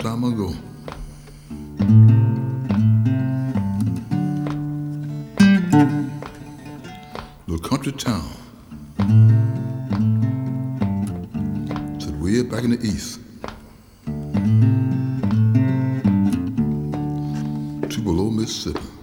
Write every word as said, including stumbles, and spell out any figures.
time ago, little country town, said way back in the east, Tupelo, Mississippi.